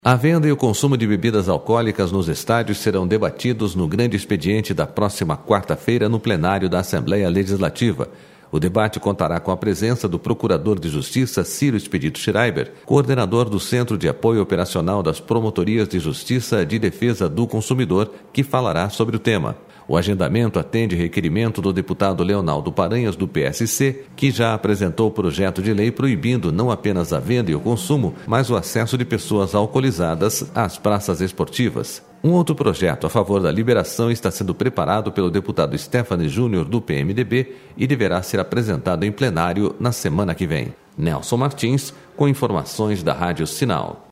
A venda e o consumo de bebidas alcoólicas nos estádios serão debatidos no grande expediente da próxima quarta-feira no plenário da Assembleia Legislativa. O debate contará com a presença do Procurador de Justiça Ciro Expedito Schreiber, coordenador do Centro de Apoio Operacional das Promotorias de Justiça de Defesa do Consumidor, que falará sobre o tema. O agendamento atende requerimento do deputado Leonaldo Paranhos, do PSC, que já apresentou o projeto de lei proibindo não apenas a venda e o consumo, mas o acesso de pessoas alcoolizadas às praças esportivas. Um outro projeto a favor da liberação está sendo preparado pelo deputado Stephanie Júnior, do PMDB, e deverá ser apresentado em plenário na semana que vem. Nelson Martins, com informações da Rádio Sinal.